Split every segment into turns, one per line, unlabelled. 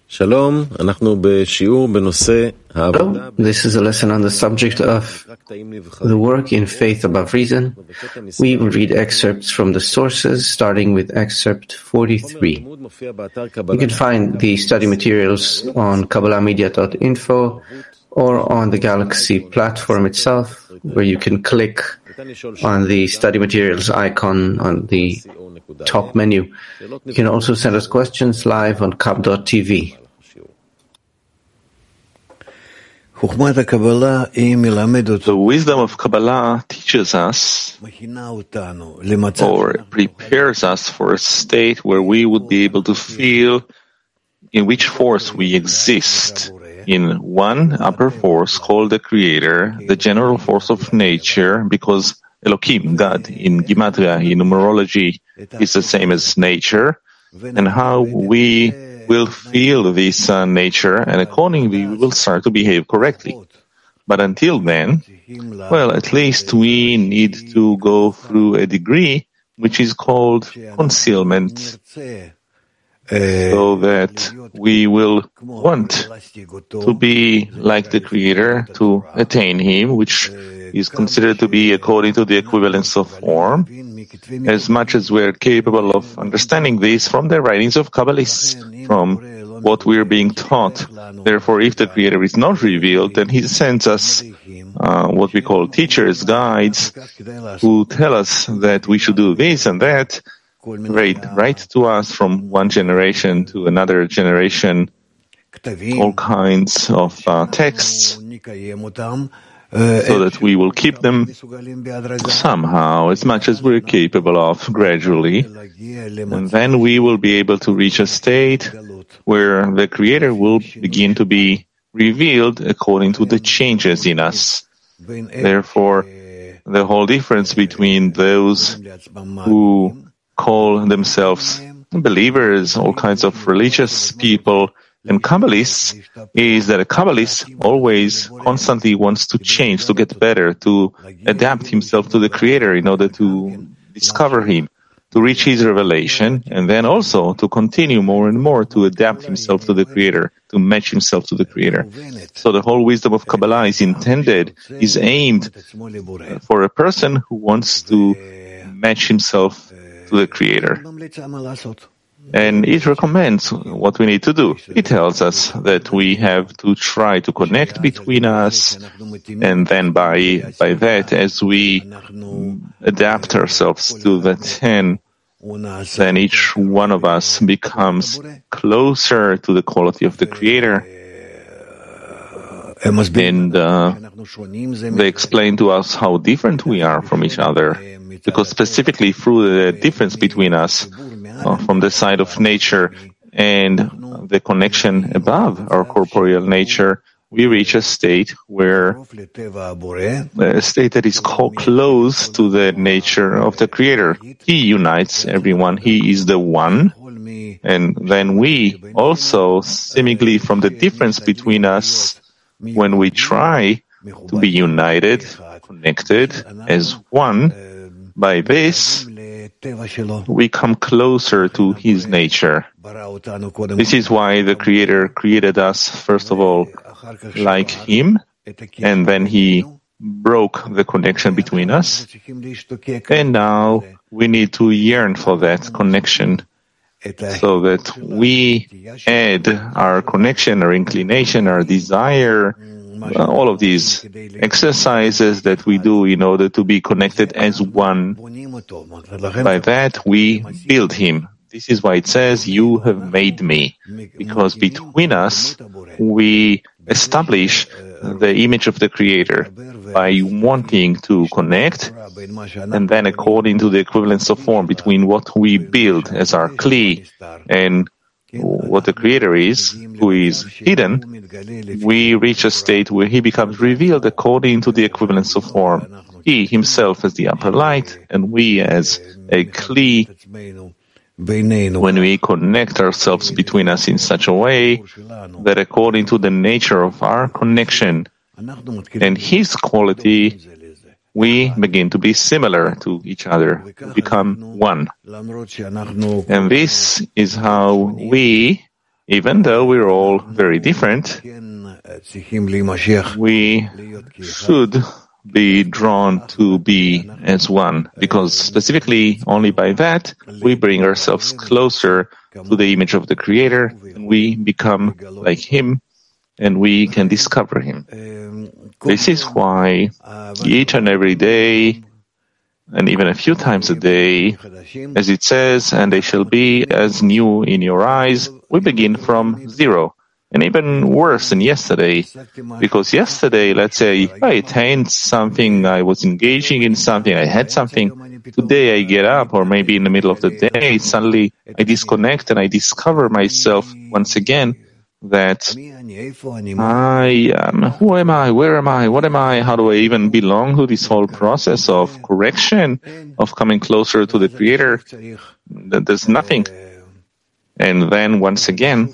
Hello,
this is a lesson on the subject of the work in faith above reason. We will read excerpts from the sources, starting with excerpt 43. You can find the study materials on KabbalahMedia.info or on the Galaxy platform itself, where you can click on the study materials icon on the top menu. You can also send us questions live on kab.tv.
The wisdom of Kabbalah teaches us or prepares us for a state where we would be able to feel in which force we exist, in one upper force called the Creator, the general force of nature, because Elohim, God, in Gematria, in numerology, is the same as nature, and how we will feel this nature, and accordingly we will start to behave correctly. But until then, well, at least we need to go through a degree which is called concealment, so that we will want to be like the Creator, to attain Him, which is considered to be according to the equivalence of form, as much as we are capable of understanding this from the writings of Kabbalists, from what we are being taught. Therefore, if the Creator is not revealed, then He sends us what we call teachers, guides, who tell us that we should do this and that, right to us from one generation to another generation, all kinds of texts, so that we will keep them somehow, as much as we're capable of, gradually, and then we will be able to reach a state where the Creator will begin to be revealed according to the changes in us. Therefore, the whole difference between those who call themselves believers, all kinds of religious people, and Kabbalists is that a Kabbalist always constantly wants to change, to get better, to adapt himself to the Creator in order to discover Him, to reach His revelation, and then also to continue more and more to adapt himself to the Creator, to match himself to the Creator. So the whole wisdom of Kabbalah is aimed for a person who wants to match himself to the Creator. And it recommends what we need to do. It tells us that we have to try to connect between us, and then by that, as we adapt ourselves to the 10, then each one of us becomes closer to the quality of the Creator. And they explain to us how different we are from each other, because specifically through the difference between us, from the side of nature and the connection above our corporeal nature, we reach a state that is called close to the nature of the Creator. He unites everyone. He is the one. And then we also, seemingly from the difference between us, when we try to be united, connected as one, by this, we come closer to His nature. This is why the Creator created us, first of all, like Him, and then He broke the connection between us. And now we need to yearn for that connection, so that we add our connection, our inclination, our desire, all of these exercises that we do in order to be connected as one. By that, we build Him. This is why it says, "You have made me," because between us, we establish the image of the Creator by wanting to connect, and then according to the equivalence of form between what we build as our Kli and what the Creator is, who is hidden, we reach a state where He becomes revealed according to the equivalence of form. He Himself as the upper light, and we as a Kli, when we connect ourselves between us in such a way that according to the nature of our connection and His quality, we begin to be similar to each other, become one. And this is how we Even though we're all very different, we should be drawn to be as one, because specifically only by that we bring ourselves closer to the image of the Creator, and we become like Him, and we can discover Him. This is why each and every day, and even a few times a day, as it says, and they shall be as new in your eyes, we begin from zero. And even worse than yesterday, because yesterday, let's say, I attained something, I was engaging in something, I had something. Today I get up, or maybe in the middle of the day, suddenly I disconnect and I discover myself once again that I am, who am I, where am I, what am I, how do I even belong to this whole process of correction, of coming closer to the Creator? There's nothing. And then once again,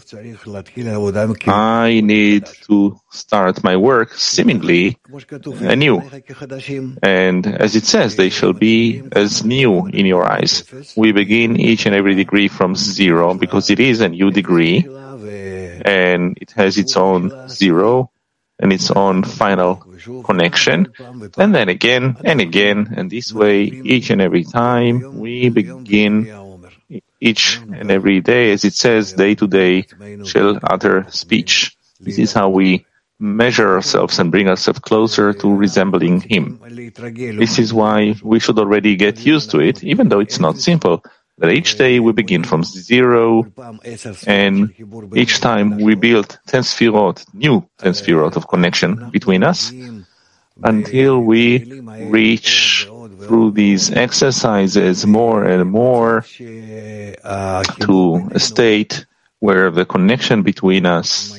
I need to start my work seemingly anew. And as it says, they shall be as new in your eyes. We begin each and every degree from zero, because it is a new degree, and it has its own zero and its own final connection. And then again and again, and this way, each and every time, we begin each and every day, as it says, day to day shall utter speech. This is how we measure ourselves and bring ourselves closer to resembling Him. This is why we should already get used to it, even though it's not simple. That each day we begin from zero, and each time we build 10 sfirot, new 10 sfirot of connection between us, until we reach through these exercises more and more to a state where the connection between us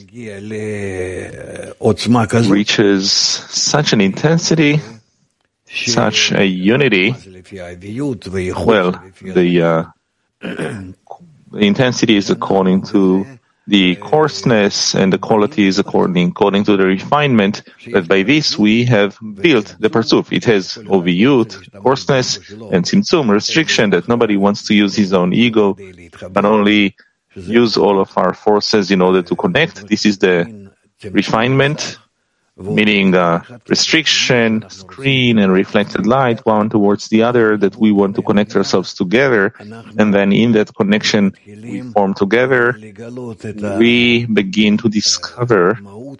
reaches such an intensity, such a unity. Well, the intensity is according to the coarseness, and the quality is according to the refinement, that by this we have built the Parzuf. It has oviyut, coarseness, and tzimtzum, restriction, that nobody wants to use his own ego, but only use all of our forces in order to connect. This is the refinement, meaning restriction, screen, and reflected light, one towards the other, that we want to connect ourselves together, and then in that connection we form together. We begin to discover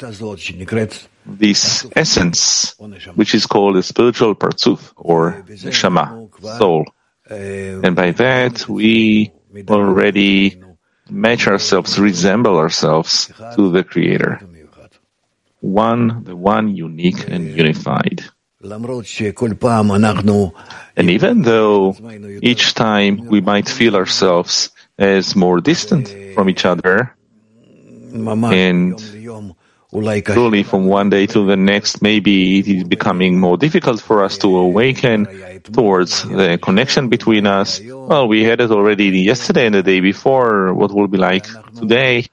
this essence, which is called the spiritual Parzuf, or neshama, soul. And by that we already match ourselves, resemble ourselves to the Creator. The one unique and unified. And even though each time we might feel ourselves as more distant from each other, and truly from one day to the next, maybe it is becoming more difficult for us to awaken towards the connection between us. Well, we had it already yesterday and the day before. What will be like today?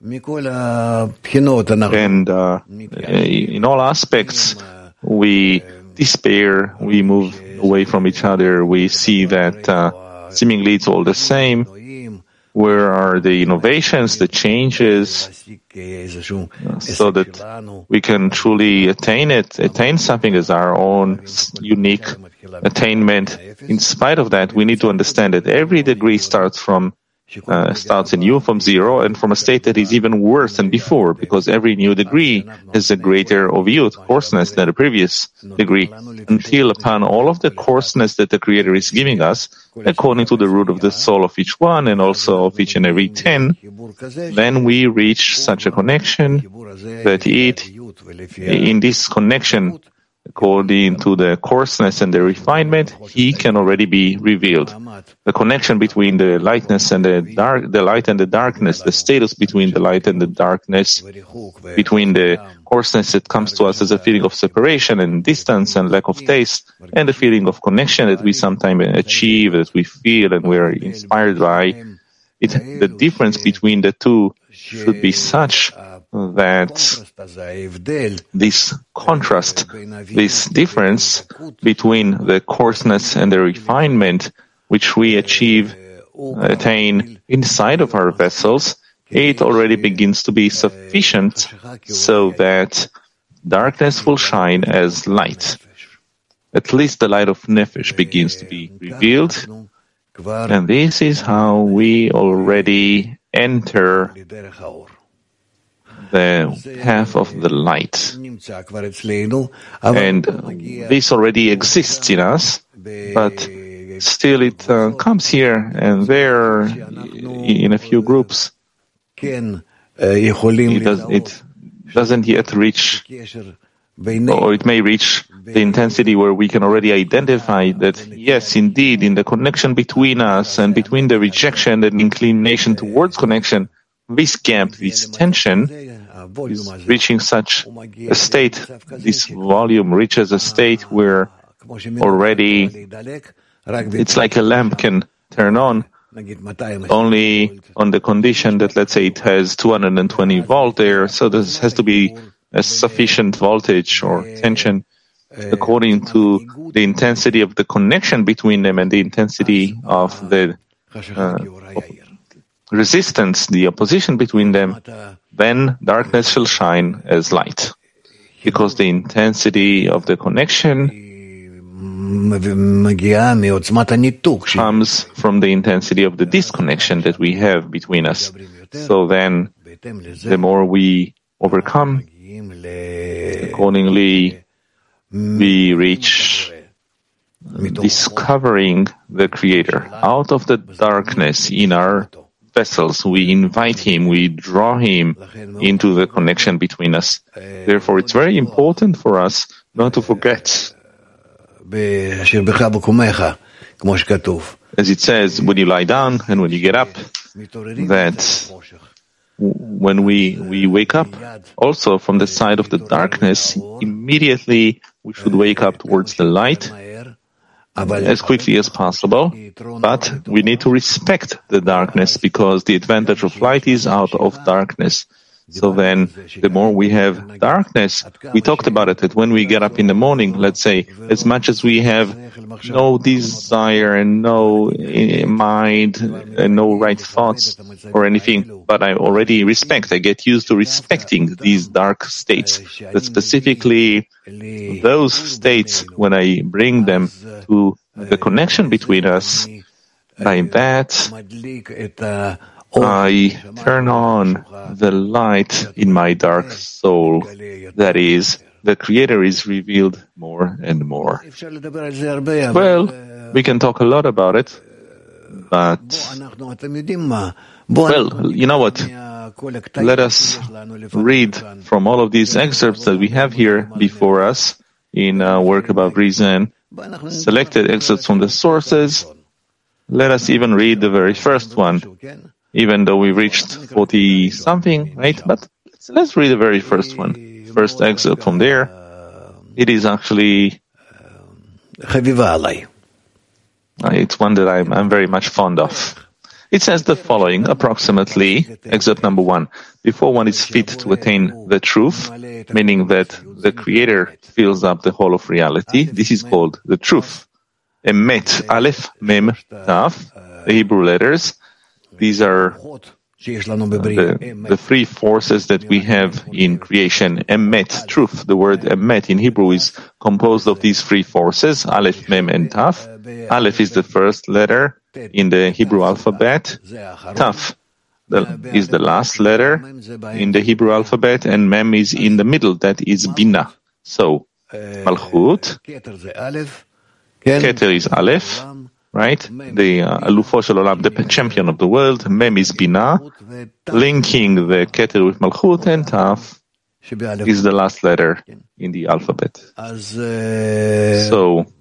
And in all aspects, we despair, we move away from each other, we see that seemingly it's all the same. Where are the innovations, the changes, so that we can truly attain something as our own unique attainment? In spite of that, we need to understand that every degree starts anew from zero, and from a state that is even worse than before, because every new degree has a greater oviyut, coarseness, than the previous degree, until upon all of the coarseness that the Creator is giving us, according to the root of the soul of each one, and also of each and every 10, then we reach such a connection that in this connection, according to the coarseness and the refinement, He can already be revealed. The connection between the lightness and the light and the darkness, the status between the light and the darkness, between the coarseness that comes to us as a feeling of separation and distance and lack of taste, and the feeling of connection that we sometimes achieve, that we feel and we are inspired by. The difference between the two should be such that this contrast, this difference between the coarseness and the refinement which we attain inside of our vessels, it already begins to be sufficient so that darkness will shine as light. At least the light of Nefesh begins to be revealed, and this is how we already enter the path of the light. And this already exists in us, but still it comes here and there in a few groups. It doesn't yet reach, or it may reach the intensity where we can already identify that, yes, indeed, in the connection between us and between the rejection and inclination towards connection, this gap, this tension, is reaching such a state, this volume reaches a state where already it's like a lamp can turn on, only on the condition that, let's say, it has 220 volt there, so there has to be a sufficient voltage or tension according to the intensity of the connection between them and the intensity of the resistance, the opposition between them. Then darkness shall shine as light, because the intensity of the connection comes from the intensity of the disconnection that we have between us. So then, the more we overcome, accordingly, we reach discovering the Creator. Out of the darkness in our vessels, we invite Him, we draw Him into the connection between us. Therefore, it's very important for us not to forget, as it says, when you lie down and when you get up, that when we wake up also from the side of the darkness, immediately we should wake up towards the light as quickly as possible. But we need to respect the darkness, because the advantage of light is out of darkness. So then, the more we have darkness, we talked about it, that when we get up in the morning, let's say, as much as we have no desire and no mind and no right thoughts or anything, but I already respect, I get used to respecting these dark states, that specifically those states, when I bring them to the connection between us, by that, I turn on the light in my dark soul. That is, the Creator is revealed more and more. Well, we can talk a lot about it, but, well, you know what? Let us read from all of these excerpts that we have here before us in Work About Reason, selected excerpts from the sources. Let us even read the very first one, even though we reached 40-something, right? But let's read the very first one. First excerpt from there. It is actually it's one that I'm very much fond of. It says the following, approximately, excerpt number 1. Before one is fit to attain the truth, meaning that the Creator fills up the whole of reality, this is called the truth. Emet, Aleph, Mem, Taf, the Hebrew letters. These are the three forces that we have in creation. Emet, truth. The word Emet in Hebrew is composed of these three forces, Aleph, Mem, and Taf. Aleph is the first letter in the Hebrew alphabet. Taf is the last letter in the Hebrew alphabet, and Mem is in the middle, that is Bina. So, Malchut, Keter is Aleph, right? The Alufo Shel Olam, the champion of the world. Mem is Bina, linking the Keter with Malchut, and Taf is the last letter in the alphabet. So,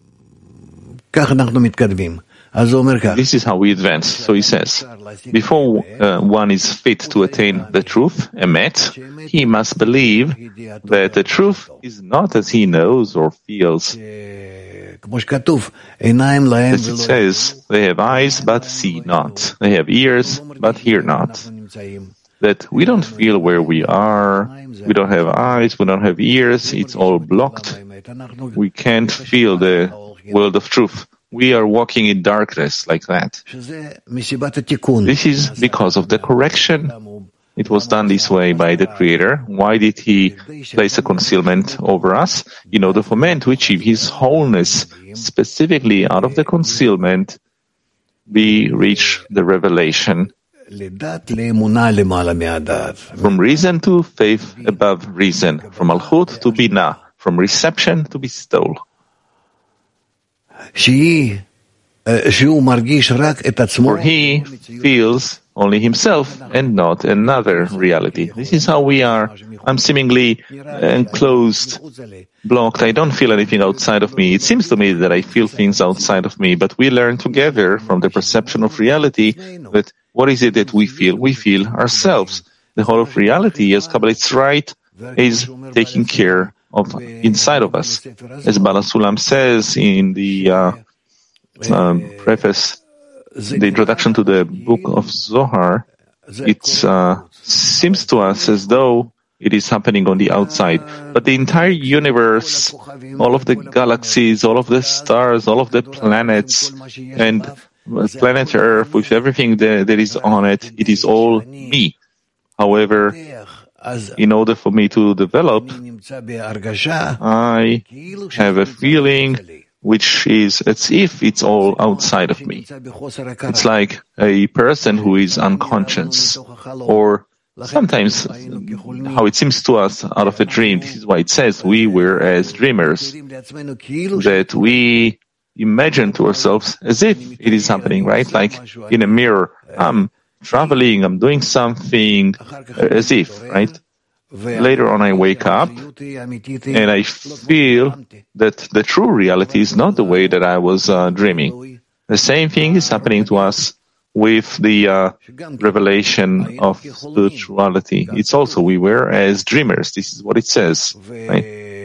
this is how we advance. So he says, before one is fit to attain the truth, Emet, he must believe that the truth is not as he knows or feels. As it says, they have eyes but see not. They have ears but hear not. That we don't feel where we are, we don't have eyes, we don't have ears, it's all blocked. We can't feel the world of truth. we are walking in darkness like that. This is because of the correction. It was done this way by the Creator. Why did He place a concealment over us? In order for man to achieve his wholeness. Specifically, out of the concealment, we reach the revelation. From reason to faith above reason. From Malchut to Binah. From reception to bestowal. For he feels only himself and not another reality. This is how we are. I'm seemingly enclosed, blocked. I don't feel anything outside of me. It seems to me that I feel things outside of me, but we learn together from the perception of reality that what is it that we feel? We feel ourselves. The whole of reality, as Kabbalists write, is taking care of inside of us. As Baal HaSulam says in the preface, the introduction to the book of Zohar, it seems to us as though it is happening on the outside. But the entire universe, all of the galaxies, all of the stars, all of the planets, and planet Earth with everything that is on it, it is all me. However, in order for me to develop, I have a feeling which is as if it's all outside of me. It's like a person who is unconscious, or sometimes how it seems to us out of a dream. This is why it says we were as dreamers, that we imagine to ourselves as if it is happening, right? Like in a mirror, I'm traveling, I'm doing something, as if, right? Later on I wake up and I feel that the true reality is not the way that I was dreaming. The same thing is happening to us with the revelation of spirituality. It's also we were as dreamers. This is what it says, right?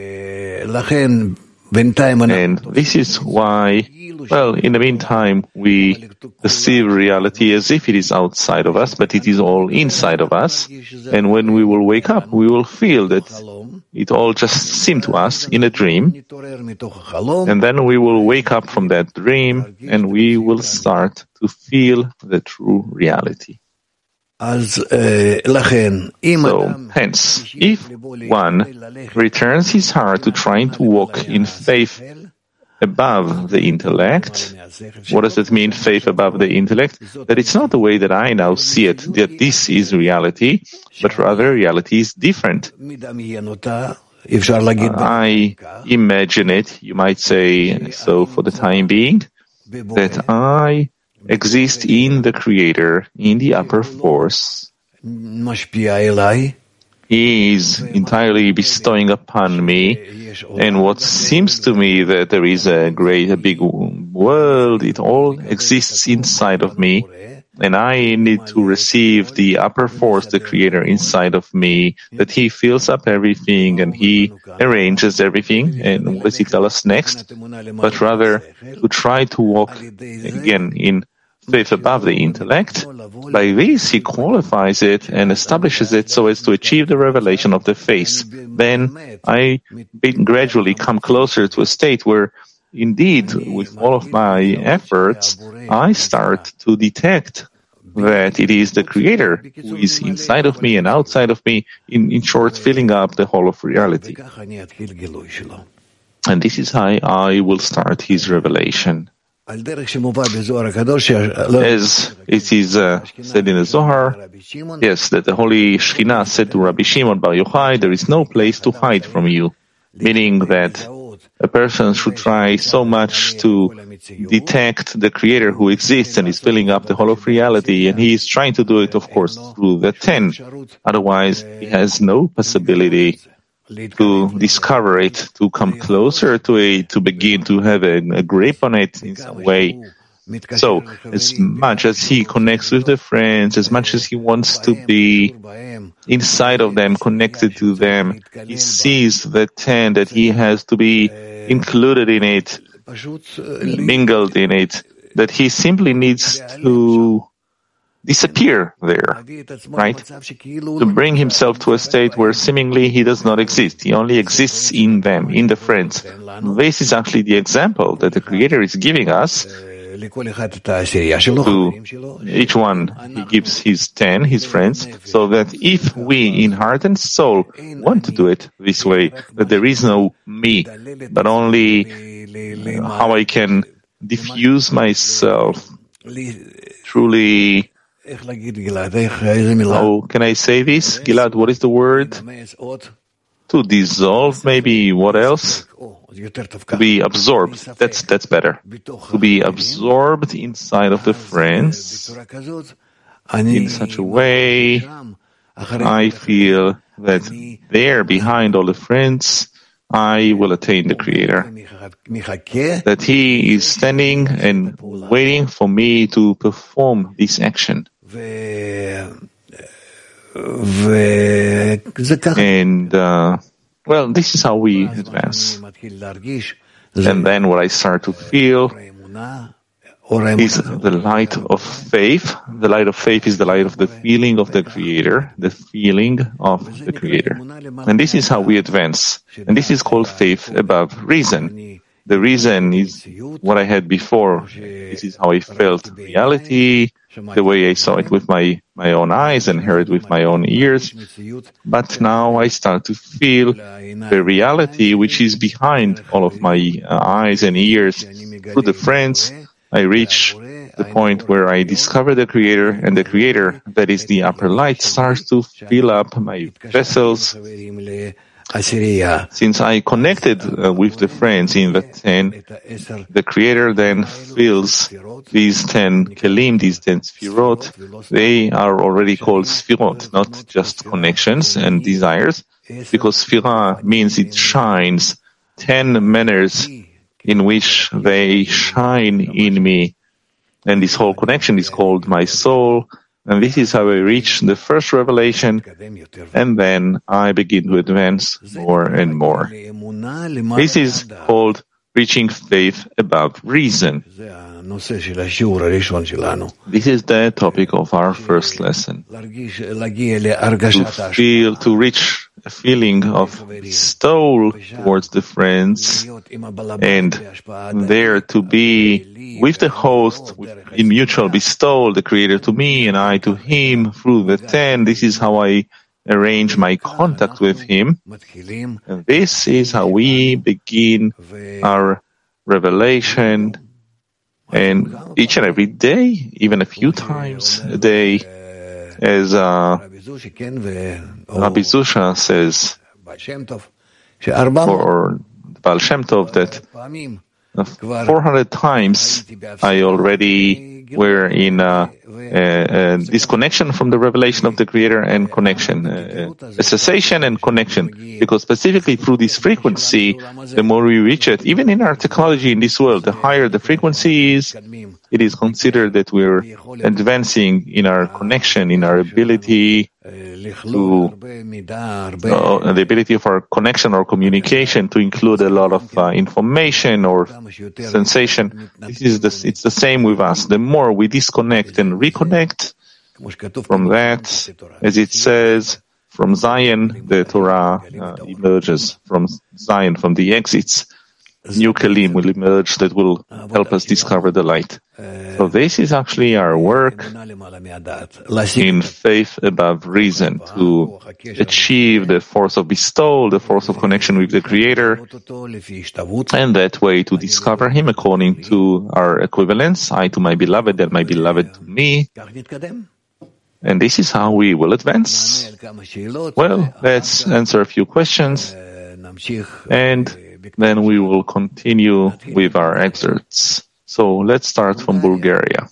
And this is why, well, in the meantime, we perceive reality as if it is outside of us, but it is all inside of us. And when we will wake up, we will feel that it all just seemed to us in a dream. And then we will wake up from that dream and we will start to feel the true reality. So, hence, if one returns his heart to trying to walk in faith above the intellect, what does it mean, faith above the intellect? That it's not the way that I now see it, that this is reality, but rather reality is different. I imagine it, you might say, so for the time being, that I exist in the Creator, in the upper force. He is entirely bestowing upon me, and what seems to me that there is a big world, it all exists inside of me, and I need to receive the upper force, the Creator inside of me, that He fills up everything and He arranges everything. And what does He tell us next? But rather to try to walk again in faith above the intellect. By this, he qualifies it and establishes it so as to achieve the revelation of the face. Then I gradually come closer to a state where, indeed, with all of my efforts, I start to detect that it is the Creator who is inside of me and outside of me, in short, filling up the whole of reality. And this is how I will start his revelation. As it is said in the Zohar, yes, that the Holy Shekhinah said to Rabbi Shimon Bar Yochai, there is no place to hide from you, meaning that a person should try so much to detect the Creator who exists and is filling up the whole of reality, and he is trying to do it, of course, through the 10. Otherwise, he has no possibility to discover it, to come closer to it, to begin to have a grip on it in some way. So, as much as he connects with the friends, as much as he wants to be inside of them, connected to them, he sees the 10 that he has to be included in it, mingled in it, that he simply needs to disappear there, right? To bring himself to a state where seemingly he does not exist. He only exists in them, in the friends. This is actually the example that the Creator is giving us. To each one, he gives his 10, his friends, so that if we in heart and soul want to do it this way, that there is no me, but only how I can diffuse myself truly. How can I say this? Gilad, what is the word? To dissolve, maybe. What else? To be absorbed. That's better. To be absorbed inside of the friends in such a way I feel that there, behind all the friends, I will attain the Creator. That He is standing and waiting for me to perform this action. And well, this is how we advance. And then what I start to feel is the light of faith. The light of faith is the light of the feeling of the Creator, the feeling of the Creator. And this is how we advance. And this is called faith above reason. The reason is what I had before. This is how I felt reality, the way I saw it with my own eyes and heard it with my own ears. But now I start to feel the reality which is behind all of my eyes and ears. Through the friends, I reach the point where I discover the Creator, and the Creator, that is the upper light, starts to fill up my vessels. Since I connected with the friends in the 10, the Creator then fills these 10 kelim, these 10 sfirot. They are already called sfirot, not just connections and desires, because sfira means it shines, 10 manners in which they shine in me. And this whole connection is called my soul. And this is how I reach the first revelation, and then I begin to advance more and more. This is called reaching faith above reason. This is the topic of our first lesson. To reach a feeling of bestowal towards the friends, and there to be with the host in mutual bestowal, the Creator to me and I to Him through the 10. This is how I arrange my contact with Him. And this is how we begin our revelation. And each and every day, even a few times a day, as Rabbi Zusha says, or Baal Shem Tov, that 400 times I already were in disconnection from the revelation of the Creator and connection, a cessation and connection, because specifically through this frequency, the more we reach it, even in our technology in this world, the higher the frequency is, it is considered that we're advancing in our connection, in our ability to the ability of our connection or communication to include a lot of information or sensation. It's the same with us. The more we disconnect and reconnect from that, as it says, from Zion, the Torah emerges. From Zion, from the exits, new kelim will emerge that will help us discover the light. So this is actually our work in faith above reason, to achieve the force of bestowal, the force of connection with the Creator, and that way to discover Him according to our equivalence, I to my beloved and my beloved to me. And this is how we will advance. Well, let's answer a few questions, and then we will continue with our excerpts. So let's start from Bulgaria.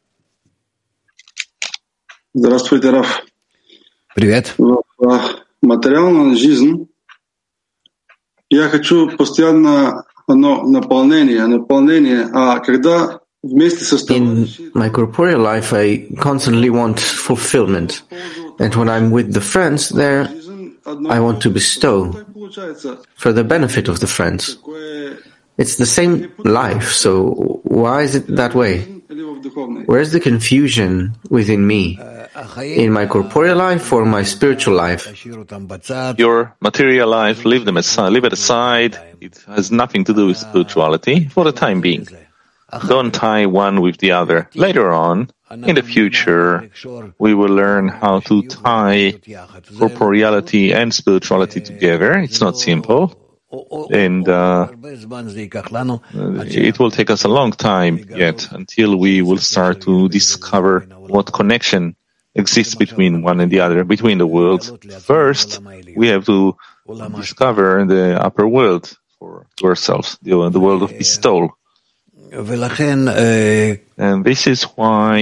Здравствуйте, Раф.
Привет.
В материальной жизни я хочу постоянно наполнение, а когда вместе со
In my corporeal life, I constantly want fulfillment. And when I'm with the friends there, I want to bestow for the benefit of the friends. It's the same life, so why is it that way? Where's the confusion within me? In my corporeal life or my spiritual life?
Your material life, leave it aside. It has nothing to do with spirituality for the time being. Don't tie one with the other. Later on, in the future, we will learn how to tie corporeality and spirituality together. It's not simple. And it will take us a long time yet until we will start to discover what connection exists between one and the other, between the worlds. First, we have to discover the upper world for ourselves, the world of bestowal. And this is why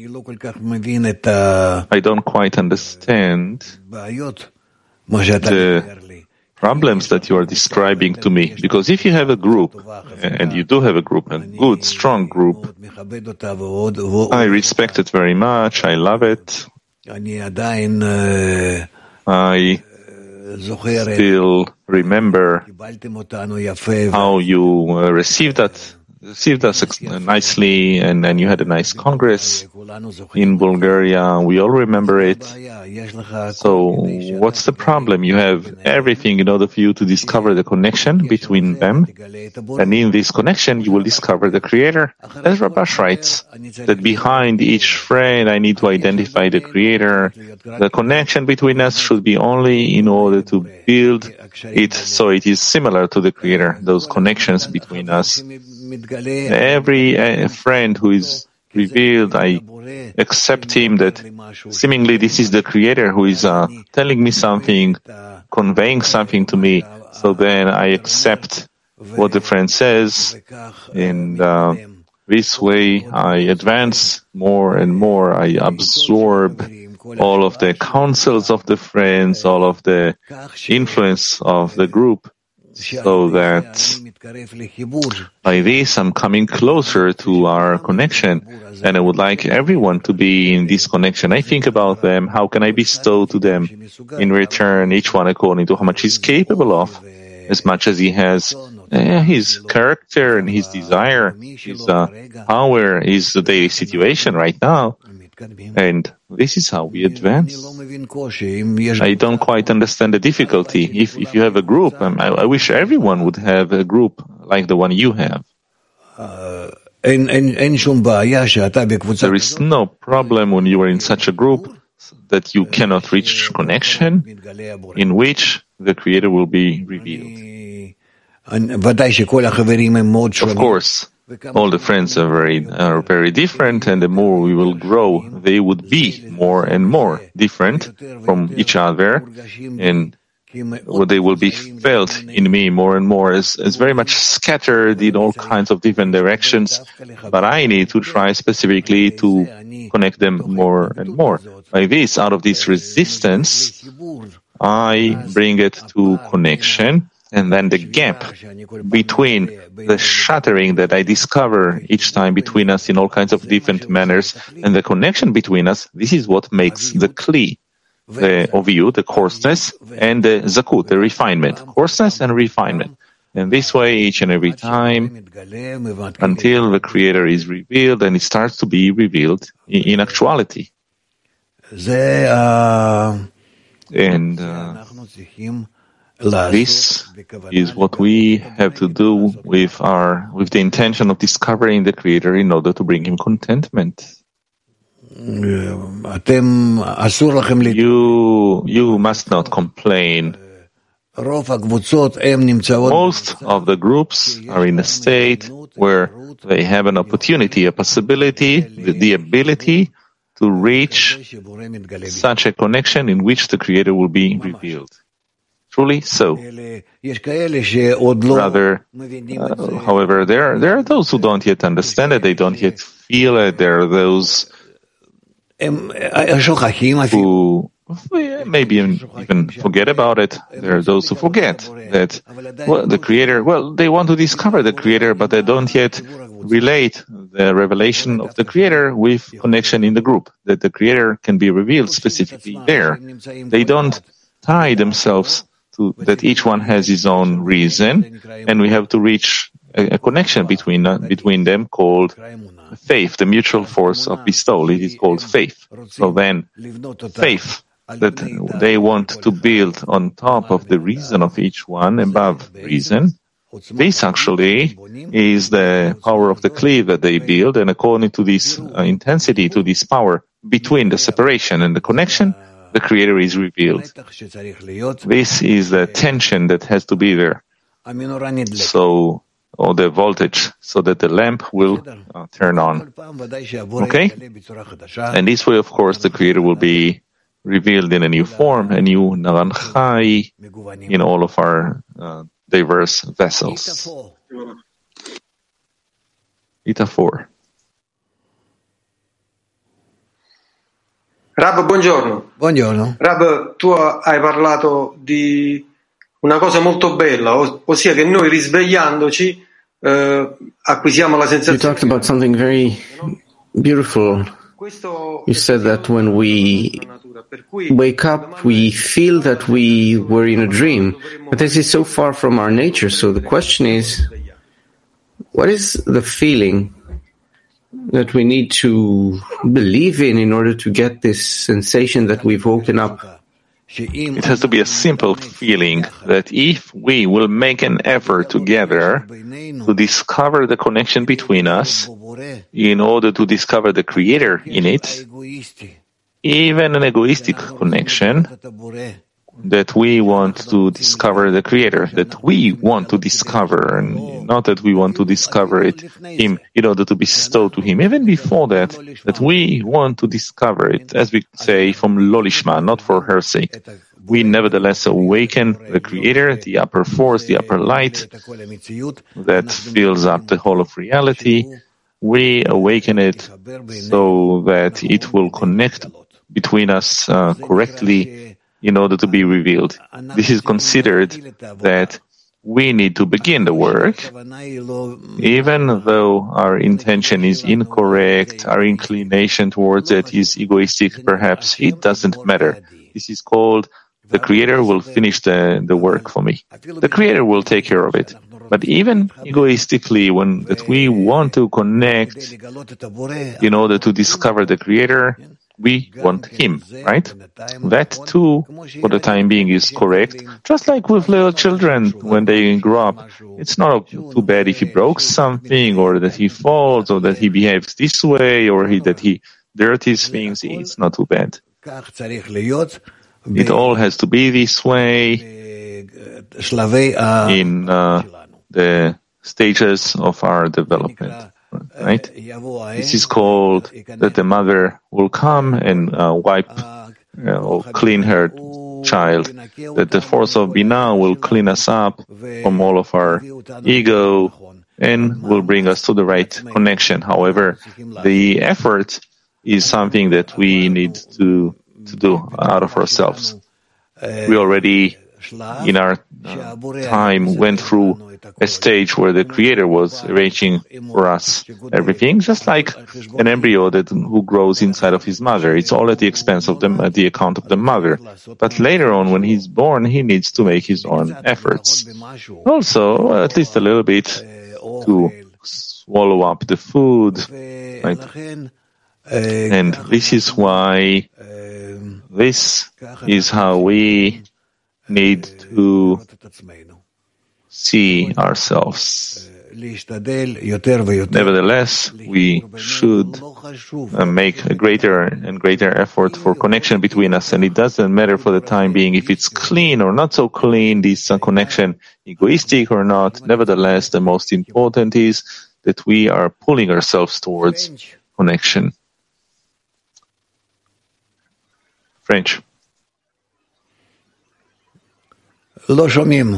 I don't quite understand the problems that you are describing to me. Because if you have a group, and you do have a group, a good, strong group, I respect it very much, I love it. I still remember how you received us nicely, and then you had a nice congress in Bulgaria. We all remember it. So what's the problem? You have everything in order for you to discover the connection between them. And in this connection, you will discover the Creator. As Rabash writes, that behind each friend, I need to identify the Creator. The connection between us should be only in order to build it so it is similar to the Creator, those connections between us. Every friend who is revealed, I accept him that seemingly this is the Creator who is telling me something, conveying something to me. So then I accept what the friend says, and this way I advance more and more. I absorb all of the counsels of the friends, all of the influence of the group, so that by this I'm coming closer to our connection, and I would like everyone to be in this connection. I think about them, how can I bestow to them in return, each one according to how much he's capable of, as much as he has his character and his desire, his power, his daily situation right now. And this is how we advance. I don't quite understand the difficulty. If you have a group, I wish everyone would have a group like the one you have. There is no problem when you are in such a group that you cannot reach connection in which the Creator will be revealed. Of course, all the friends are very different, and the more we will grow, they would be more and more different from each other, and they will be felt in me more and more as very much scattered in all kinds of different directions. But I need to try specifically to connect them more and more. By this, out of this resistance, I bring it to connection. And then the gap between the shattering that I discover each time between us in all kinds of different manners and the connection between us, this is what makes the kli, the oviut, the coarseness, and the zakut, the refinement, coarseness and refinement. And this way, each and every time, until the Creator is revealed, and it starts to be revealed in actuality. And this is what we have to do with the intention of discovering the Creator in order to bring Him contentment. You must not complain. Most of the groups are in a state where they have an opportunity, a possibility, the ability to reach such a connection in which the Creator will be revealed. Truly so. Rather, however, there are those who don't yet understand it, they don't yet feel it, there are those who maybe even forget about it. There are those who forget that the Creator, they want to discover the Creator, but they don't yet relate the revelation of the Creator with connection in the group, that the Creator can be revealed specifically there. They don't tie themselves to that each one has his own reason, and we have to reach a connection between them called faith, the mutual force of bestowal. It is called faith. So then, faith that they want to build on top of the reason of each one, above reason, this actually is the power of the cleave that they build, and according to this intensity, to this power between the separation and the connection, the Creator is revealed. This is the tension that has to be there. So, or the voltage, so that the lamp will turn on. Okay? And this way, of course, the Creator will be revealed in a new form, a new Naran Chai, in all of our diverse vessels. Ita 4.
Rab, buongiorno.
Buongiorno.
Rab, tu hai parlato di una cosa molto bella, ossia che noi risvegliandoci acquisiamo la sensazione.
You talked about something very beautiful. You said that when we wake up, we feel that we were in a dream. But this is so far from our nature. So the question is, what is the feeling that we need to believe in order to get this sensation that we've woken up?
It has to be a simple feeling that if we will make an effort together to discover the connection between us in order to discover the Creator in it, even an egoistic connection, that we want to discover the Creator, that we want to discover, and not that we want to discover Him in order to bestow to Him. Even before that we want to discover it, as we say, from Lolishma, not for her sake. We nevertheless awaken the Creator, the upper force, the upper light that fills up the whole of reality. We awaken it so that it will connect between us correctly in order to be revealed. This is considered that we need to begin the work, even though our intention is incorrect, our inclination towards it is egoistic, perhaps. It doesn't matter. This is called the Creator will finish the work for me. The Creator will take care of it. But even egoistically, when that we want to connect in order to discover the Creator, we want Him, right? That too, for the time being, is correct. Just like with little children, when they grow up, it's not too bad if he broke something, or that he falls, or that he behaves this way, or that he dirties things. It's not too bad. It all has to be this way in the stages of our development. Right? This is called that the mother will come and wipe or clean her child, that the force of Binah will clean us up from all of our ego and will bring us to the right connection. However, the effort is something that we need to do out of ourselves. We already, in our time, went through a stage where the Creator was arranging for us everything, just like an embryo who grows inside of his mother. It's all at the expense of them, at the account of the mother. But later on, when he's born, he needs to make his own efforts. Also, at least a little bit, to swallow up the food, right? And this is why, this is how we need to see ourselves. Nevertheless, we should make a greater and greater effort for connection between us, and it doesn't matter for the time being if it's clean or not so clean, this connection, egoistic or not. Nevertheless, the most important is that we are pulling ourselves towards connection. French.
לא שומעים.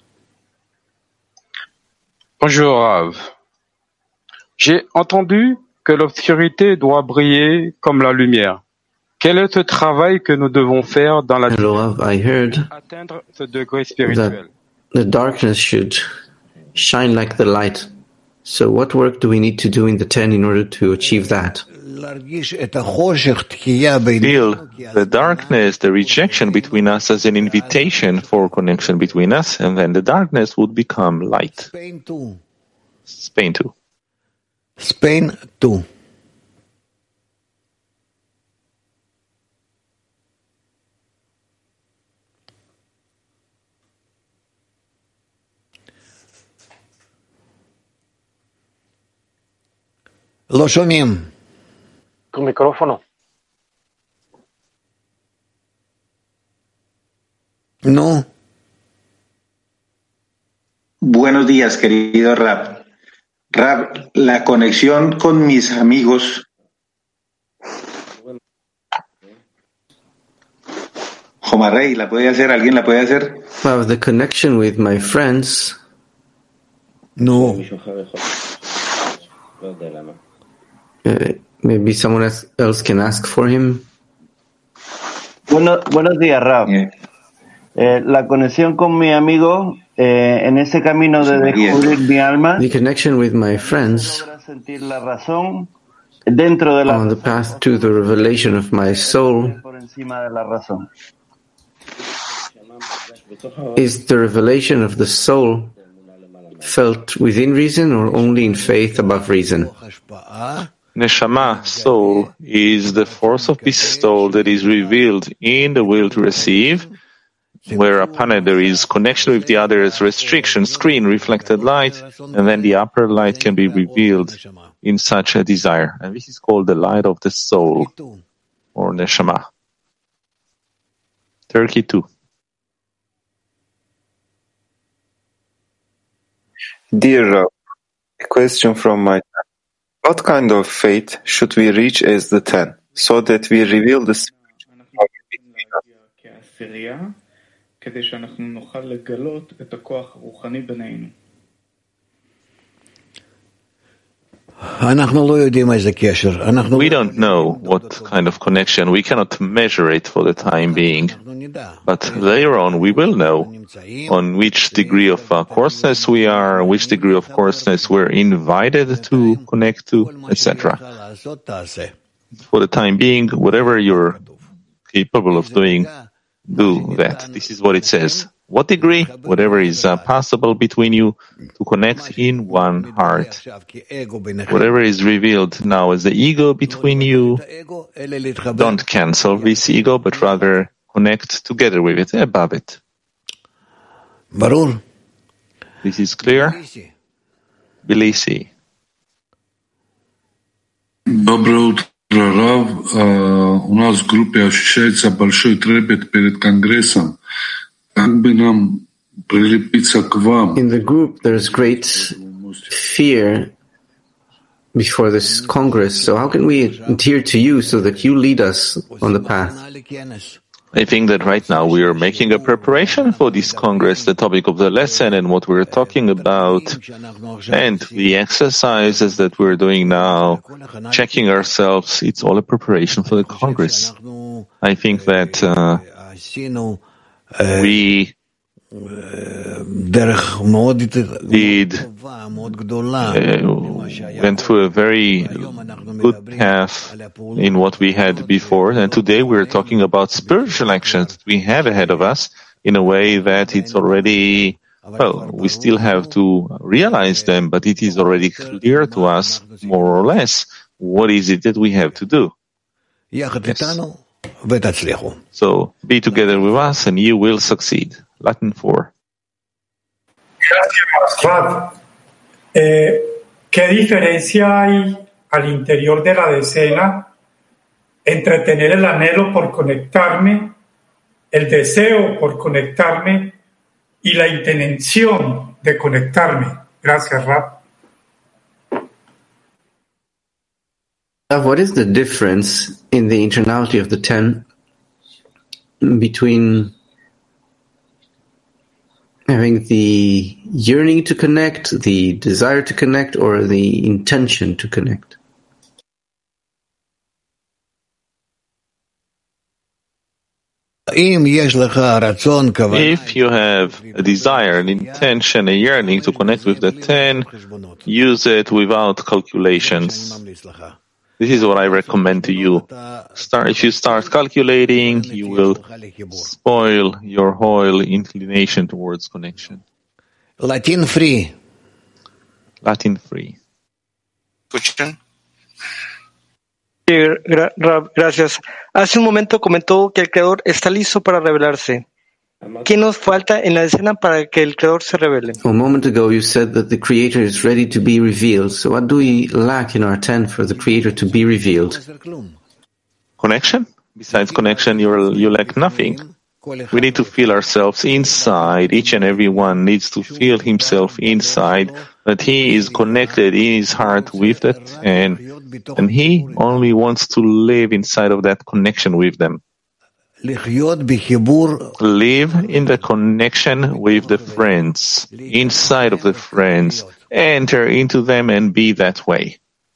Bonjour Rav. J'ai entendu que l'obscurité doit briller comme la lumière. Quel est le travail que nous devons faire dans la vie pour atteindre ce degré spirituel?
The darkness should shine like the light. So what work do we need to do in the 10 in order to achieve that?
Feel the darkness, the rejection between us as an invitation for connection between us, and then the darkness would become light. Spain 2.
Spain 2. לא שומעים.
Tu micrófono.
No.
Buenos días, querido Rab. Rab, la conexión con mis amigos. Jomarrey, ¿la puede hacer? ¿Alguien la puede hacer?
Well, the connection with my friends.
No.
Maybe someone else can ask for him.
Buenos días, Rab. La conexión con mi amigo en ese camino de descubrir mi alma.
The connection with my friends
Sentir la razón dentro de la
on the path to the revelation of my soul.
por encima de la razón.
Is the revelation of the soul felt within reason or only in faith above reason?
Neshama, soul, is the force of bestowal that is revealed in the will to receive, where upon it there is connection with the other's restriction, screen, reflected light, and then the upper light can be revealed in such a desire. And this is called the light of the soul, or Neshama. Turkey 2.
Dear Rab, a question from my time. What kind of faith should we reach as the 10, so that we reveal the spiritual power between us?
כדי שאנחנו נוכל לגלות את הכוח הרוחני בינינו.
We don't know what kind of connection. We cannot measure it for the time being. But later on, we will know on which degree of coarseness we are, which degree of coarseness we're invited to connect to, etc. For the time being, whatever you're capable of doing, do that. This is what it says. What degree? Whatever is possible between you to connect in one heart. Whatever is revealed now as the ego between you, don't cancel this ego, but rather connect together with it, above it. This is clear? Bilisi.
Доброе утро, Рав. У нас в группе ощущается большой трепет перед Конгрессом. Как бы нам прилепиться к вам?
In the group, there's great fear before this Congress. So how can we adhere to you so that you lead us on the path?
I think that right now we are making a preparation for this Congress, the topic of the lesson and what we're talking about, and the exercises that we're doing now, checking ourselves. It's all a preparation for the Congress. I think that we went through a very good path in what we had before, and today we're talking about spiritual actions that we have ahead of us in a way that it's already, well, we still have to realize them, but it is already clear to us, more or less, what is it that we have to do. Yes. So be together with us and you will succeed. Latin 4.
¿Qué diferencia hay al interior de la decena entre tener el anhelo por conectarme, el deseo por conectarme y la intención de conectarme? Gracias, Rab.
What is the difference in the internality of the 10 between having the yearning to connect, the desire to connect, or the intention to connect?
If you have a desire, an intention, a yearning to connect with the 10, use it without calculations. This is what I recommend to you. If you start calculating, you will spoil your whole inclination towards connection.
Latin free.
Latin 3.
Gracias. Hace un momento comentó que el Creador está listo para revelarse. ¿Qué nos falta en la escena para que el Creador se revele?
A moment ago you said that the Creator is ready to be revealed. So what do we lack in our tent for the Creator to be revealed?
Connection? Besides connection, you lack nothing. We need to feel ourselves inside. Each and every one needs to feel himself inside, that he is connected in his heart with that, and he only wants to live inside of that connection with them. Live in the connection with the friends, inside of the friends, enter into them and be that way.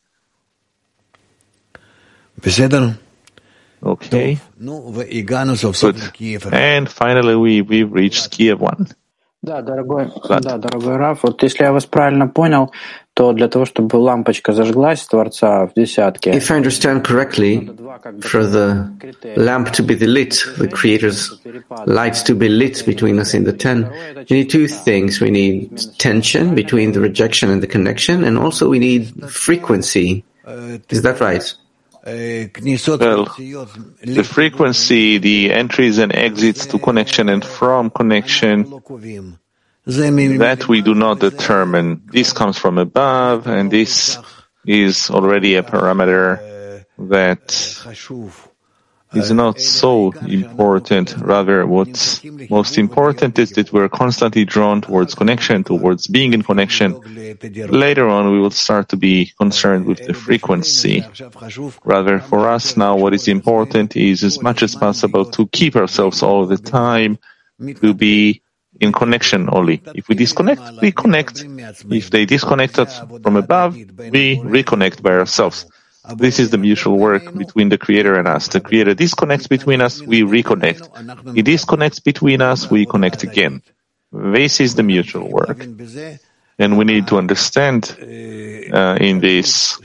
Okay. Good. And finally we've reached Kiev 1.
Да, дорогой Раф, вот если я вас правильно понял, то для того, чтобы лампочка зажглась Творца в десятке.
If I understand correctly, for the lamp to be lit, the Creator's light to be lit between us in the 10, we need two things. We need tension between the rejection and the connection, and also we need frequency. Is that right?
Well, the frequency, the entries and exits to connection and from connection, that we do not determine. This comes from above, and this is already a parameter that is not so important. Rather, what's most important is that we're constantly drawn towards connection, towards being in connection. Later on, we will start to be concerned with the frequency. Rather, for us now, what is important is as much as possible to keep ourselves all the time, to be in connection only. If we disconnect, we connect. If they disconnect us from above, we reconnect by ourselves. This is the mutual work between the Creator and us. The Creator disconnects between us, we reconnect. He disconnects between us, we connect again. This is the mutual work. And we need to understand in this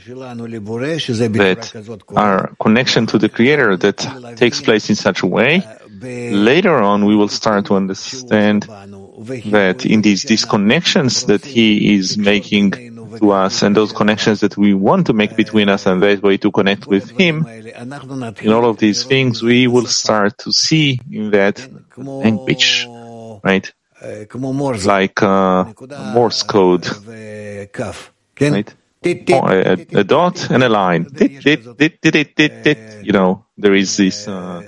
that our connection to the Creator that takes place in such a way, later on we will start to understand that in these disconnections that He is making to us and those connections that we want to make between us and that way to connect with Him, in all of these things we will start to see in that language, right? Like Morse code, right? A dot and a line. You know, there is this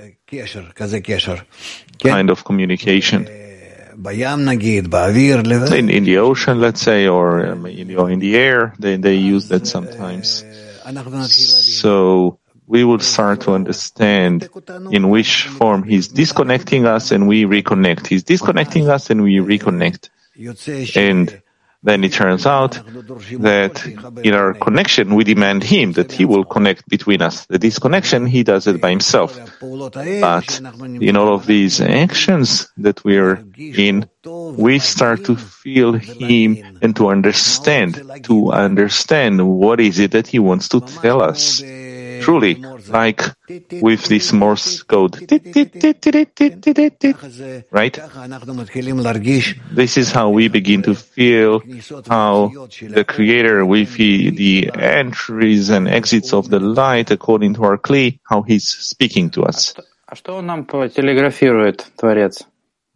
kind of communication. In the ocean, let's say, or in the air, they use that sometimes. So we will start to understand in which form He's disconnecting us and we reconnect. He's disconnecting us and we reconnect. And then it turns out that in our connection, we demand Him, that He will connect between us. The disconnection, He does it by Himself. But in all of these actions that we're in, we start to feel Him and to understand what is it that He wants to tell us. Truly, like with this Morse code, right? This is how we begin to feel how the Creator, with the entries and exits of the light according to our Kli, how He's speaking to us.
Что он нам телеграфирует, Творец?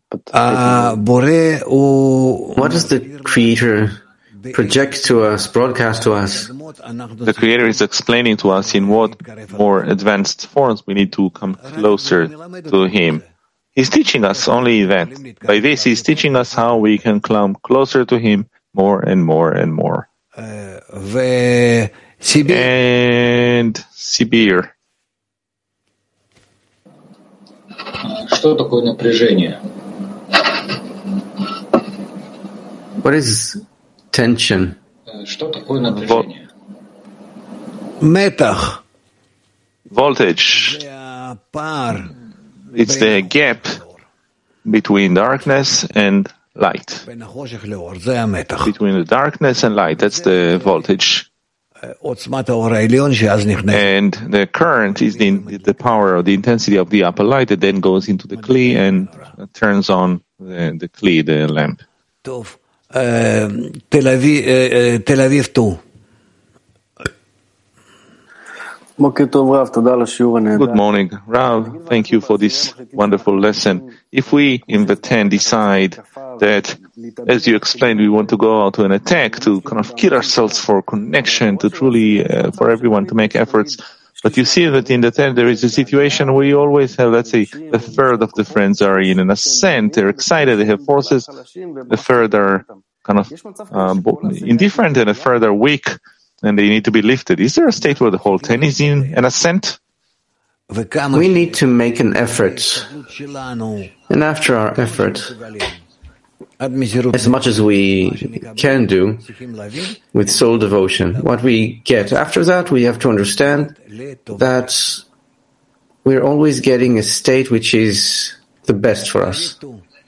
What does the Creator project to us, broadcast to us?
The Creator is explaining to us in what more advanced forms we need to come closer to Him. He's teaching us only that. By this, He's teaching us how we can come closer to Him more and more and more. And Sibir.
Что такое напряжение?
What is tension?
Что такое напряжение?
Voltage. It's the gap between darkness and light. Between the darkness and light, that's the voltage. And the current is the power or the intensity of the upper light that then goes into the Kli and turns on the Kli, the lamp.
Tel Aviv 2.
Good morning, Rav. Thank you for this wonderful lesson. If we in the 10 decide that, as you explained, we want to go out to an attack, to kind of kill ourselves for connection, to truly, for everyone to make efforts, but you see that in the 10 there is a situation where you always have, let's say, a third of the friends are in an ascent, they're excited, they have forces, a third are kind of indifferent, and a third are weak, and they need to be lifted. Is there a state where the whole 10 is in an ascent?
We need to make an effort. And after our effort, as much as we can do with soul devotion, what we get after that, we have to understand that we're always getting a state which is the best for us.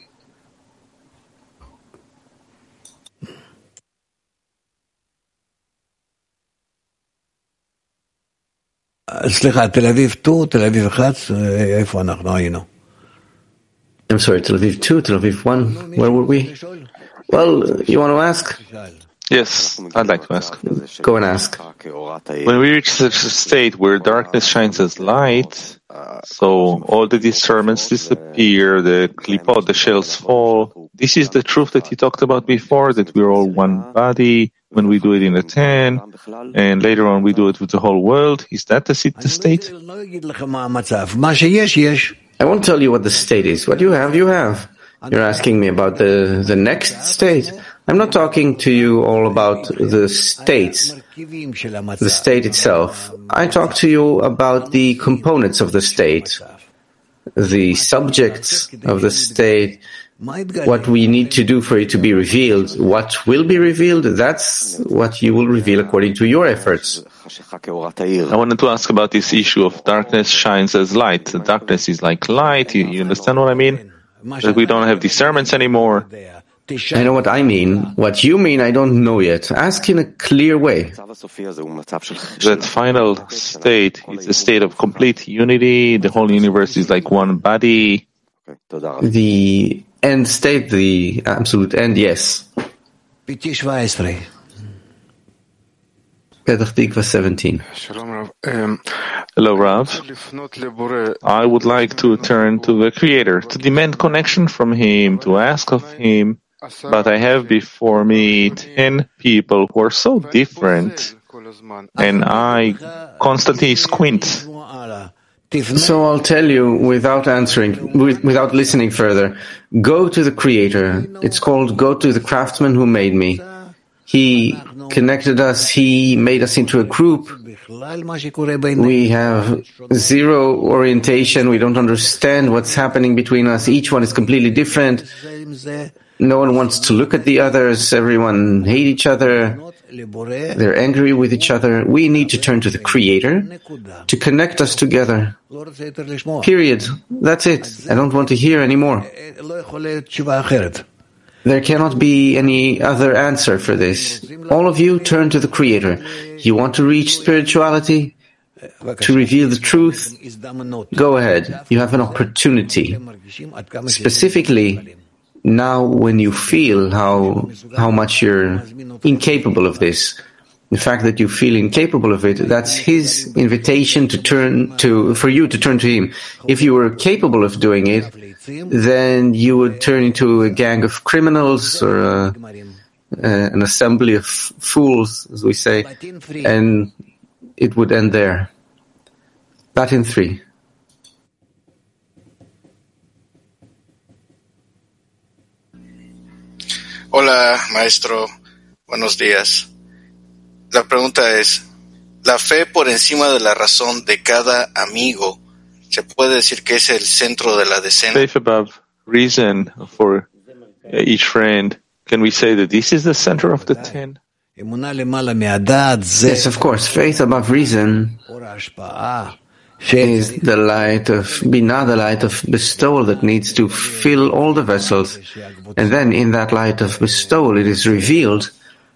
סליחה, תל אביב 2, תל אביב 1, איפה אנחנו היינו?
I'm sorry, Tel Aviv 2, Tel Aviv 1, where were we? Well, you want to ask?
Yes, I'd like to ask.
Go and ask.
When we reach such a state where darkness shines as light, so all the discernments disappear, the klipot, the shells fall, this is the truth that you talked about before, that we're all one body, when we do it in a 10, and later on we do it with the whole world. Is that the state?
I won't tell you what the state is. What you have, you have. You're asking me about the next state. I'm not talking to you all about the states, the state itself. I talk to you about the components of the state, the subjects of the state, what we need to do for it to be revealed. What will be revealed, that's what you will reveal according to your efforts.
I wanted to ask about this issue of darkness shines as light. The darkness is like light. You understand what I mean? That we don't have discernments anymore.
I know what I mean. What you mean, I don't know yet. Ask in a clear way.
That final state is a state of complete unity. The whole universe is like one body.
The end state, the absolute end, yes. Petach Tikva 17.
Hello, Rav. I would like to turn to the Creator, to demand connection from Him, to ask of Him, but I have before me 10 people who are so different, and I constantly squint.
So I'll tell you without without listening further. Go to the Creator. It's called go to the craftsman who made me. He connected us. He made us into a group. We have zero orientation. We don't understand what's happening between us. Each one is completely different. No one wants to look at the others. Everyone hates each other. They're angry with each other. We need to turn to the Creator to connect us together. Period. That's it. I don't want to hear anymore. There cannot be any other answer for this. All of you turn to the Creator. You want to reach spirituality? To reveal the truth? Go ahead. You have an opportunity. Specifically, now when you feel how much you're incapable of this, the fact that you feel incapable of it, that's His invitation for you to turn to Him. If you were capable of doing it, then you would turn into a gang of criminals or an assembly of fools, as we say, and it would end there. Latin 3.
Hola, maestro. Buenos días. La pregunta es, ¿la fe por encima de la razón de cada amigo se puede decir que es el centro de la decena?
Faith above reason for each friend. Can we say that this is the center of the 10?
Yes, of course. Faith above reason is the light of Binah, the light of bestowal that needs to fill all the vessels. And then in that light of bestowal, it is revealed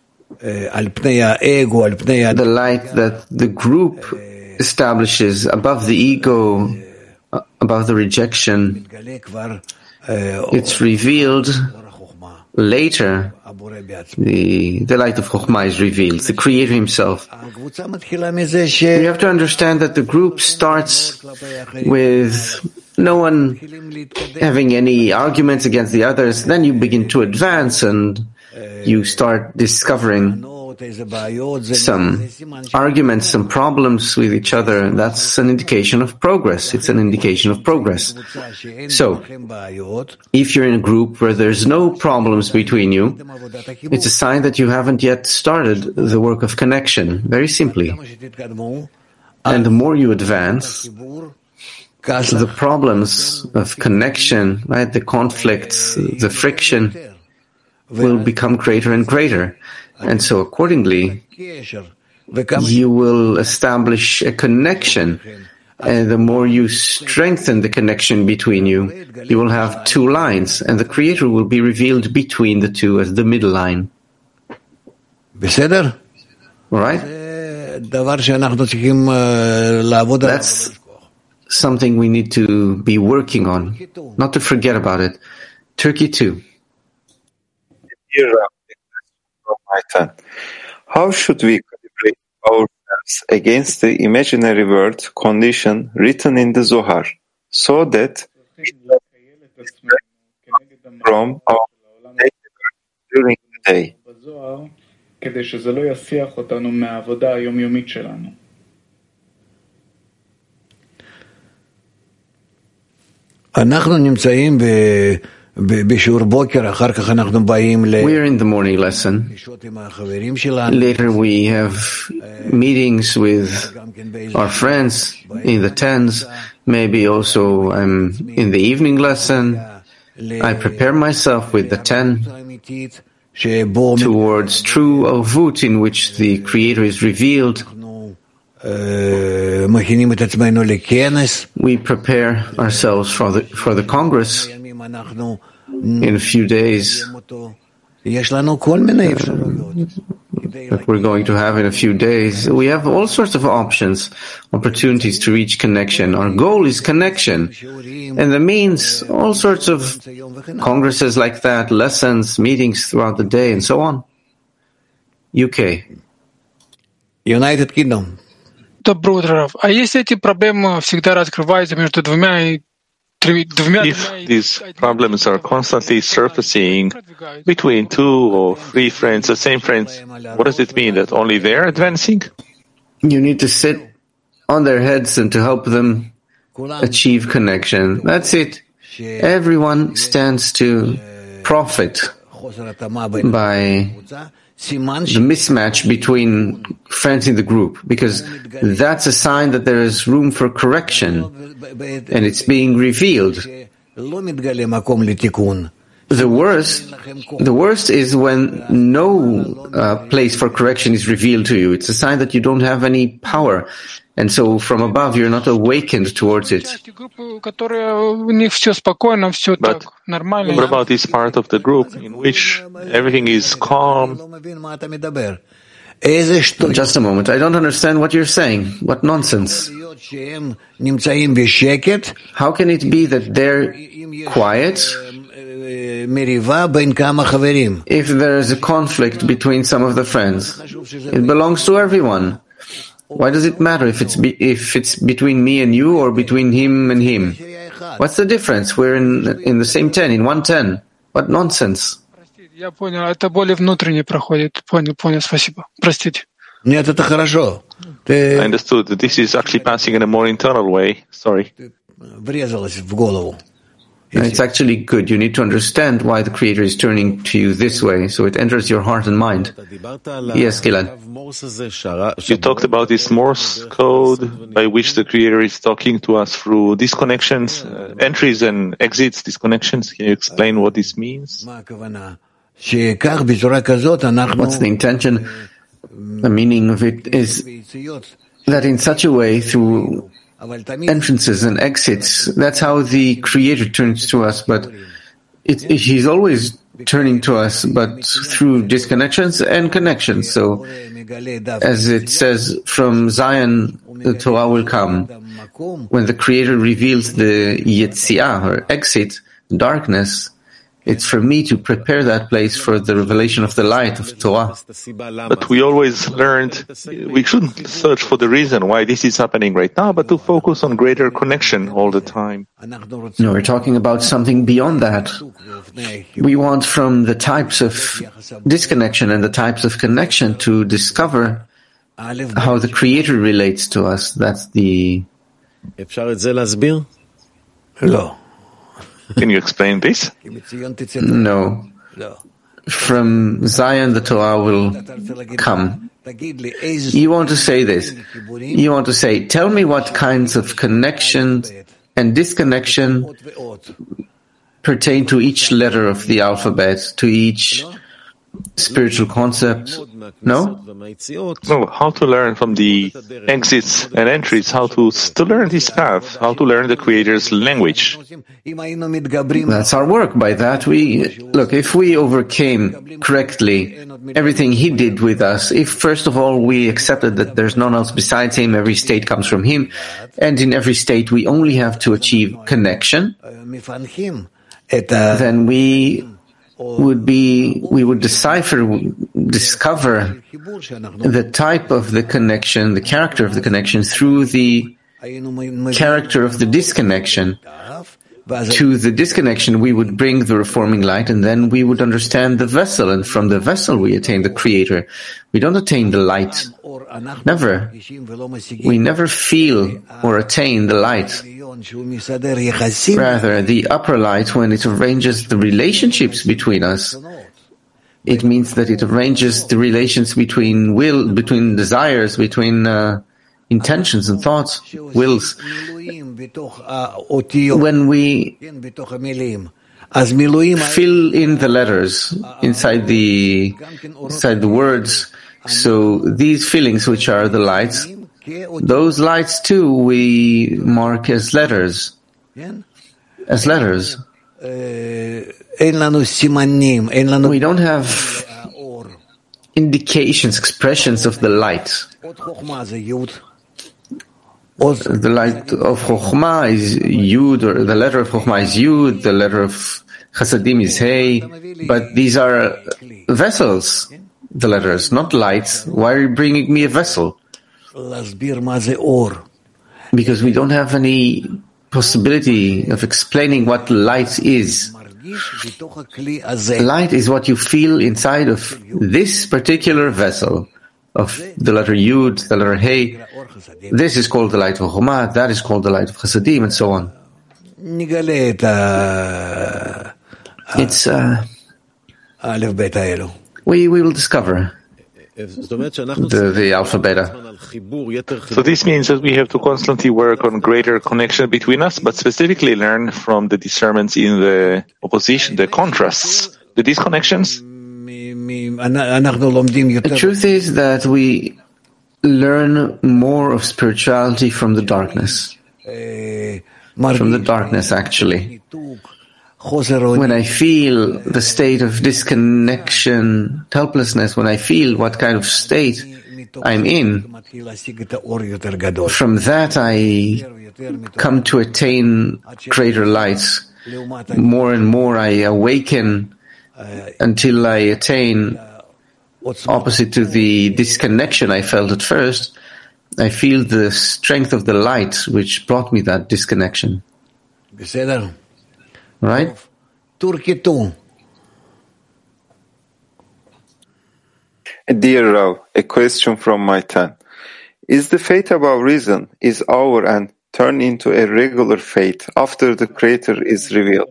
the light that the group establishes above the ego, above the rejection. It's revealed Later, the light of Chokhmah is revealed, the Creator Himself. We have to understand that the group starts with no one having any arguments against the others. Then you begin to advance and you start discovering some arguments, some problems with each other. That's an indication of progress. It's an indication of progress. So, if you're in a group where there's no problems between you, it's a sign that you haven't yet started the work of connection, very simply. And the more you advance, the problems of connection, right, the conflicts, the friction will become greater and greater. And so accordingly, you will establish a connection. And the more you strengthen the connection between you, you will have two lines, and the Creator will be revealed between the two as the middle line. All right? That's something we need to be working on, not to forget about it. Turkey 2.
How should we calibrate ourselves against the imaginary word condition written in the Zohar, so that it is from our during the day?
כדי שזה לא יסיח אותנו מהעבודה היומיומית שלנו.
אנחנו נמצאים בשיעור בוקר, אחר כך אנחנו באים
We're in the morning lesson. Later we have meetings with our friends in the tens. Maybe also I'm in the evening lesson. I prepare myself with the 10 towards true Avut, in which the Creator is revealed. We prepare ourselves for the Congress in a few days that we're going to have in a few days. We have all sorts of options, opportunities to reach connection. Our goal is connection, and that means all sorts of congresses like that, lessons, meetings throughout the day, and so on. UK.
United Kingdom.
Доброе утро, Рав. А если эти проблемы всегда раскрываются между двумя и
If these problems are constantly surfacing between 2 or 3 friends, the same friends, what does it mean? That only they're advancing?
You need to sit on their heads and to help them achieve connection. That's it. Everyone stands to profit by the mismatch between friends in the group, because that's a sign that there is room for correction and it's being revealed. The worst is when no place for correction is revealed to you. It's a sign that you don't have any power, and so from above you're not awakened towards it.
But what about this part of the group in which everything is calm?
Just a moment, I don't understand what you're saying. What nonsense. How can it be that they're quiet if there is a conflict between some of the friends? It belongs to everyone. Why does it matter if it's between me and you or between him and him? What's the difference? We're in the same 10, in 110. What nonsense.
Я понял, это более внутренне проходит. Понял, спасибо. Простите.
Нет, это хорошо.
I understood that this is actually passing in a more internal way. Sorry.
Врезалось в голову.
It's
actually good. You need to understand why the Creator is turning to you this way, so it enters your heart and mind. Yes, Gilad.
You talked about this Morse code by which the Creator is talking to us through disconnections, entries and exits, disconnections. Can you explain what this means?
What's the intention? The meaning of it is that in such a way, through entrances and exits, that's how the Creator turns to us, but He's always turning to us, but through disconnections and connections. So, as it says, from Zion, the Torah will come. When the Creator reveals the Yetziah, or exit, darkness, It's for me to prepare that place for the revelation of the light of Torah.
But we always learned we shouldn't search for the reason why this is happening right now, but to focus on greater connection all the time.
No, we're talking about something beyond that. We want from the types of disconnection and the types of connection to discover how the Creator relates to us. That's the...
No.
Can you explain this?
No. From Zion the Torah will come. You want to say this. You want to say, tell me what kinds of connection and disconnection pertain to each letter of the alphabet, to each spiritual concept. No?
No, how to learn from the exits and entries, how to learn this path, how to learn the Creator's language.
That's our work. By that if we overcame correctly everything He did with us, if first of all we accepted that there's none else besides Him, every state comes from Him, and in every state we only have to achieve connection, then we would discover the type of the connection, the character of the connection through the character of the disconnection. To the disconnection we would bring the reforming light, and then we would understand the vessel, and from the vessel we attain the Creator. We don't attain the light. Never. We never feel or attain the light. Rather, the upper light, when it arranges the relationships between us, it means that it arranges the relations between between desires, between intentions and thoughts, wills. When we fill in the letters inside the words, so these feelings, which are the lights, those lights too we mark as letters. As letters. We don't have indications, expressions of the light. The light of Chokhmah is Yud, or the letter of Chokhmah is Yud, the letter of Chasadim is Hey, but these are vessels, the letters, not lights. Why are you bringing me a vessel? Because we don't have any possibility of explaining what light is. Light is what you feel inside of this particular vessel, of the letter Yud, the letter Hey. This is called the light of Chokhmah, that is called the light of Chasadim, and so on. It's we will discover the alpha beta.
So this means that we have to constantly work on greater connection between us, but specifically learn from the discernments in the opposition, the contrasts, the disconnections.
The truth is that we learn more of spirituality from the darkness. From the darkness, actually. When I feel the state of disconnection, helplessness, when I feel what kind of state I'm in, from that I come to attain greater lights. More and more I awaken until I attain, opposite to the disconnection I felt at first, I feel the strength of the light which brought me that disconnection. Right?
Dear Rav, a question from my tan. Is the faith above reason is over and turn into a regular faith after the Creator is revealed?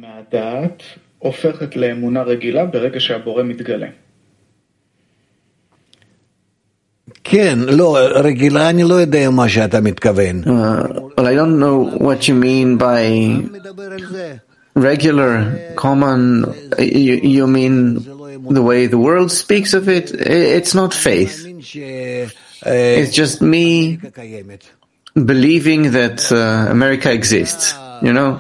Well, I don't know what you mean by regular, common. You mean the way the world speaks of it? It's not faith. It's just me believing that America exists. You know,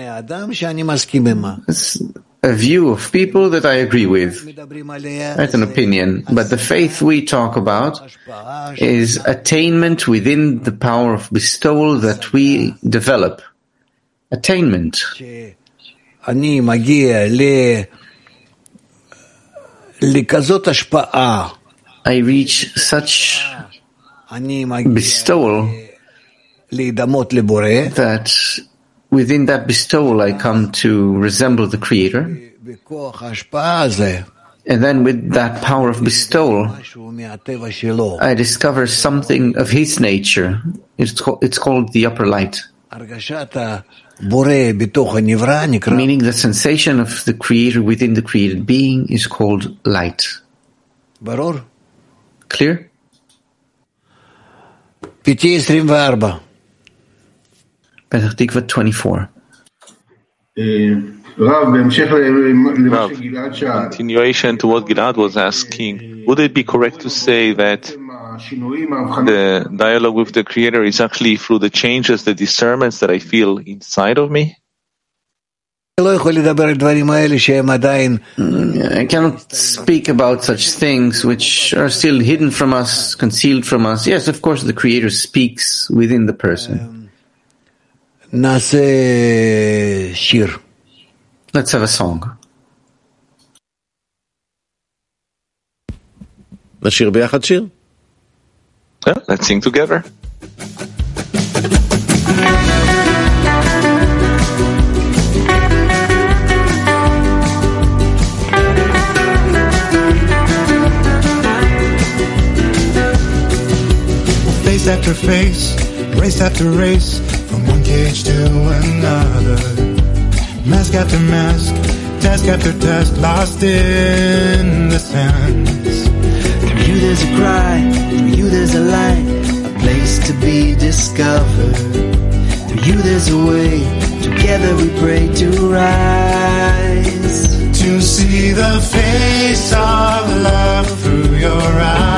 it's a view of people that I agree with. That's an opinion. But the faith we talk about is attainment within the power of bestowal that we develop. Attainment.
אני מגיע לכזאת השפעה.
I reach such bestowal that within that bestowal I come to resemble the Creator. And then with that power of bestowal, I discover something of His nature. It's called the upper light. Meaning the sensation of the Creator within the created being is called light. Clear? Petach Tikva 24.
Rav, continuation to what Gilad was asking, would it be correct to say that the dialogue with the Creator is actually through the changes, the discernments that I feel inside of me?
I cannot speak about such things which are still hidden from us, concealed from us. Yes, of course, the Creator speaks within the person. Let's have a song.
Yeah, let's sing together.
Face after face, race after race, from one cage to another. Mask after mask, task after task, lost in the sands.
Through you there's a cry, through you there's a light, a place to be discovered. Through you there's a way, together we pray to rise.
To see the face of love through your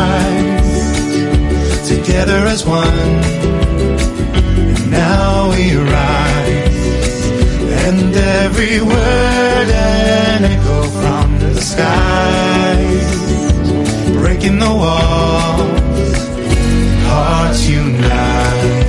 eyes. Together as one, and now we rise. And every word an echo from the skies, breaking the walls, hearts unite.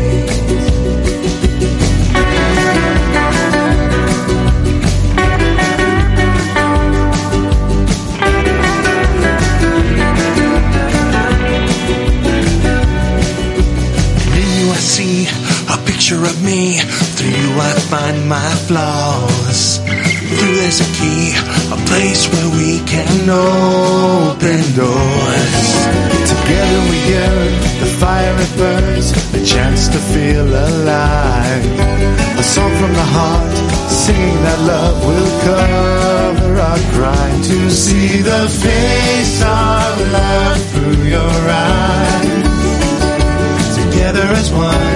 Of me, through you I find my flaws. Through there's a key, a place where we can open doors.
Together we hear the fire it burns, a chance to feel alive. A song from the heart, singing that love will cover our crime. To see the face of love through your eyes. Together as one.